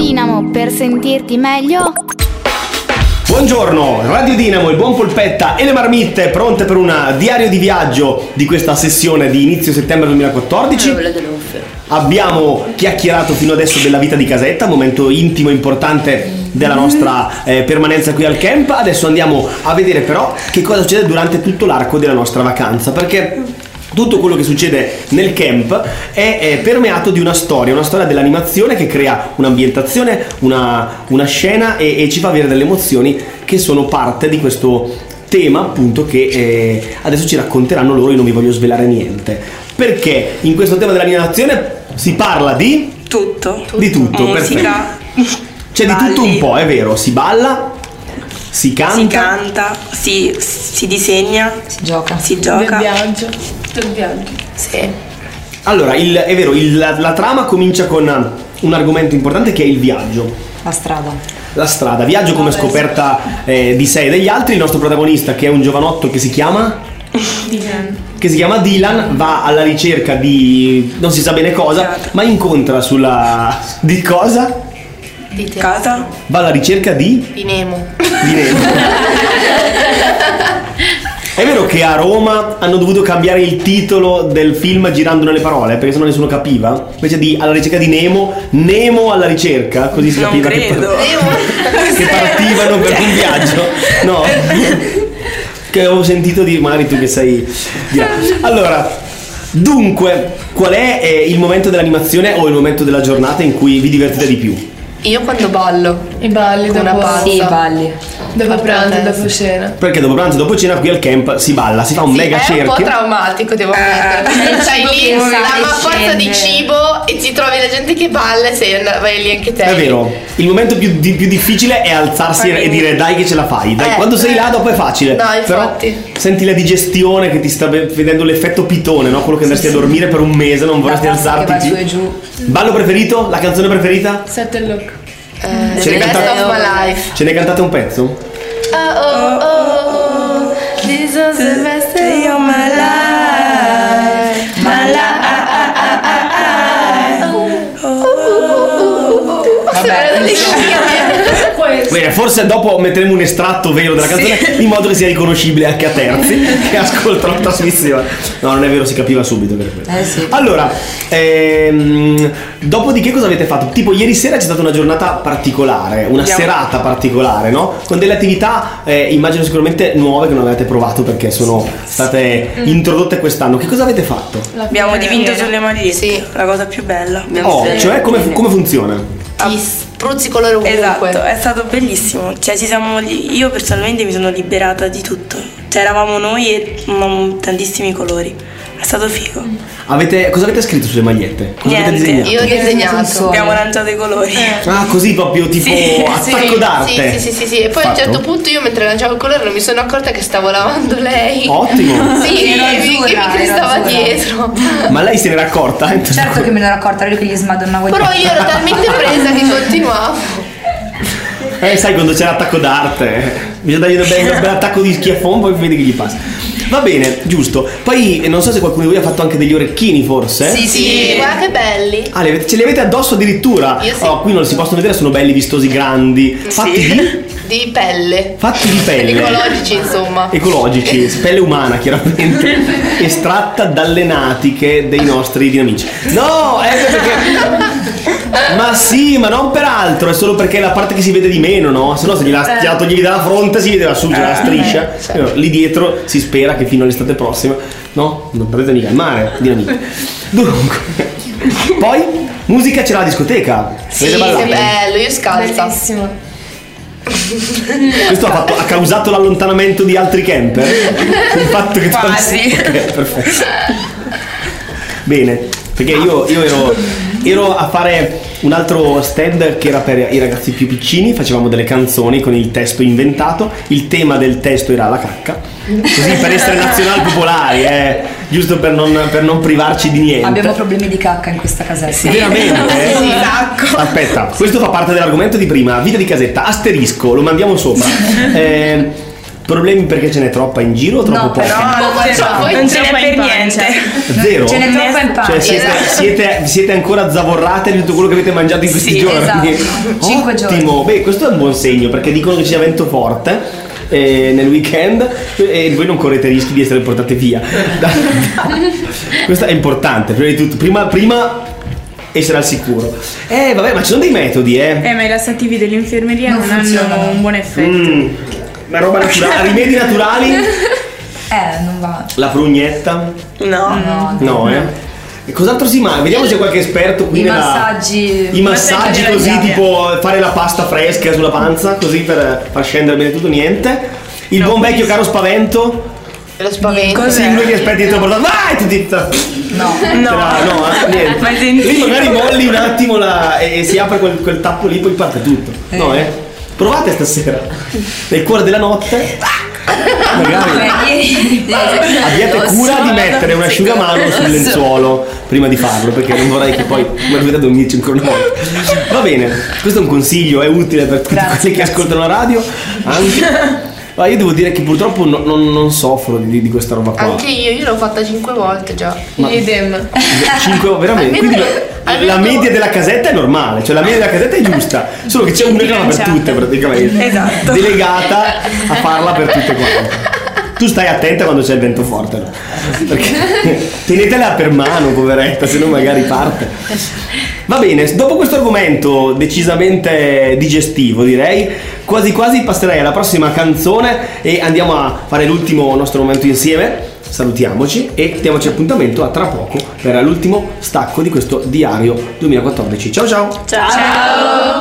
Dinamo per sentirti meglio. Buongiorno, Radio Dinamo, il buon Polpetta e le marmitte pronte per un diario di viaggio di questa sessione di inizio settembre 2014. Abbiamo chiacchierato fino adesso della vita di casetta, momento intimo e importante della nostra permanenza qui al camp. Adesso andiamo a vedere però che cosa succede durante tutto l'arco della nostra vacanza, perché tutto quello che succede nel camp è permeato di una storia dell'animazione che crea un'ambientazione, una scena e ci fa avere delle emozioni che sono parte di questo tema, appunto, che adesso ci racconteranno loro. Io non vi voglio svelare niente, perché in questo tema dell'animazione si parla di tutto. Di tutto, musica, c'è di tutto un po', è vero, si balla, si canta, si disegna, si gioca. Del viaggio. Sì. Allora, è vero, la trama comincia con un argomento importante che è il viaggio. La strada, viaggio come scoperta di sé e degli altri. Il nostro protagonista, che è un giovanotto che si chiama Dylan, va alla ricerca di non si sa bene cosa, ma incontra di cosa? Di casa. Va alla ricerca di Nemo. È vero che a Roma hanno dovuto cambiare il titolo del film girandone le parole, perché sennò nessuno capiva. Invece di alla ricerca di Nemo alla ricerca, così si capiva che partivano per un viaggio. No, che avevo sentito di magari tu che sei di là. Allora, dunque, qual è il momento dell'animazione o il momento della giornata in cui vi divertite di più? Io quando ballo. I balli dopo. Una pazza. Sì, balli. Dopo pranzo, dopo cena. Perché dopo pranzo, dopo cena qui al camp si balla, si fa un mega cerchio. È un po' traumatico, devo ammettere. Stai lì, la mappatta di cibo e ti trovi la gente che balla e vai lì anche te. È vero, il momento più difficile è alzarsi e dire dai che ce la fai. Dai, quando sei là dopo è facile. No, infatti. Però senti la digestione che ti sta vedendo l'effetto pitone, no? Quello che andresti a dormire per un mese, non vorresti alzarti. Che va su e giù. Ballo preferito? La canzone preferita? Set and Look. The best of my life. Ce ne cantate un pezzo? Oh, this is the best day of my life. My life. Bene, forse dopo metteremo un estratto vero della canzone, in modo che sia riconoscibile anche a terzi che ascoltano la trasmissione. No, non è vero, si capiva subito che era quello. Sì. Allora, dopodiché cosa avete fatto? Tipo ieri sera c'è stata una giornata particolare, serata particolare, no? Con delle attività immagino sicuramente nuove che non avete provato perché sono state introdotte quest'anno. Che cosa avete fatto? Abbiamo dipinto sulle magliette. Sì, la cosa più bella. Cioè come funziona? Ti spruzzi colore ovunque. Esatto, è stato bellissimo. Cioè io personalmente mi sono liberata di tutto. Cioè eravamo noi e tantissimi colori. È stato figo. Cosa avete scritto sulle magliette? Cosa avete disegnato? Io ho disegnato. Abbiamo lanciato i colori. Ah, così proprio tipo attacco d'arte. Sì. E poi a un certo punto io mentre lanciavo il colore non mi sono accorta che stavo lavando lei. Ottimo. Sì, che mi stava dietro. Ma lei se n'era accorta? Certo che me ne ero accorta, ero che gli smadonnavo il Però io ero talmente presa che continuavo. Sai quando c'è l'attacco d'arte bisogna dargli un bel attacco di schiaffone, poi vedi che gli passa. Va bene, giusto. Poi non so se qualcuno di voi ha fatto anche degli orecchini, forse. Sì, guarda che belli. Ah, ce li avete addosso addirittura? Io sì. Oh, qui non si possono vedere, sono belli, vistosi, grandi. Fatti di pelle. Fatti di pelle. Ecologici, insomma. Ecologici, pelle umana chiaramente. Estratta dalle natiche dei nostri dinamici. No, perché ma sì, ma non per altro, è solo perché è la parte che si vede di meno, no? Se no se gliela toglievi dalla fronte si vedeva su, c'è la striscia. Lì dietro si spera che fino all'estate prossima, no? Non perdete mica il mare, dinamiche. Dunque, poi musica, c'era la discoteca. Sì, che bello, io scalza. Bellissimo. Questo ha causato l'allontanamento di altri camper? Il fatto che quasi. Okay, perfetto. Bene, perché io ero a fare un altro stand che era per i ragazzi più piccini, facevamo delle canzoni con il testo inventato, il tema del testo era la cacca, così per essere nazionali popolari, giusto per non privarci di niente. Abbiamo problemi di cacca in questa casetta. Sì. Veramente? Sì. Aspetta, questo fa parte dell'argomento di prima, vita di casetta, asterisco, lo mandiamo sopra. Problemi perché ce n'è troppa in giro o troppo poca? Non ce n'è per niente. Zero? Ce n'è troppa in pace. Cioè siete ancora zavorrate di tutto quello che avete mangiato in questi giorni? Esatto. 5 giorni. Ottimo, beh, questo è un buon segno perché dicono che c'è vento forte nel weekend e voi non correte rischi di essere portate via. Questo è importante, prima di tutto, prima essere al sicuro. Vabbè, ma ci sono dei metodi, ma i lassativi dell'infermeria non hanno un buon effetto. Ma roba naturale, rimedi naturali? Non va. La prugnetta? No. E cos'altro si mangia? Vediamo se c'è qualche esperto qui. I massaggi così, tipo fare la pasta fresca sulla panza, così per far scendere bene tutto, niente. Il buon vecchio caro spavento. Lo spavento. Sì, lui ti aspetti dietro la portata. Vai! Tutti. Niente. Ma lì magari molli un attimo e si apre quel tappo lì, poi parte tutto. No, Provate stasera. Nel cuore della notte. Magari abbiate cura di mettere un asciugamano sul lenzuolo prima di farlo, perché non vorrei che poi mi dovete dormirci ancora una volta. Va bene, questo è un consiglio, è utile per tutti quelli che ascoltano la radio anche. Ma io devo dire che purtroppo non soffro di questa roba qua. Anche io l'ho fatta 5 volte già. Idem. 5 veramente. Quindi la media della casetta è normale, cioè la media della casetta è giusta, solo che c'è una che va per tutte praticamente. Esatto. Delegata a farla per tutte quante. Tu stai attenta quando c'è il vento forte, no? Perché tenetela per mano, poveretta, se no magari parte. Va bene, dopo questo argomento decisamente digestivo, direi, quasi quasi passerei alla prossima canzone e andiamo a fare l'ultimo nostro momento insieme. Salutiamoci e diamoci appuntamento a tra poco per l'ultimo stacco di questo diario 2014. Ciao ciao! Ciao!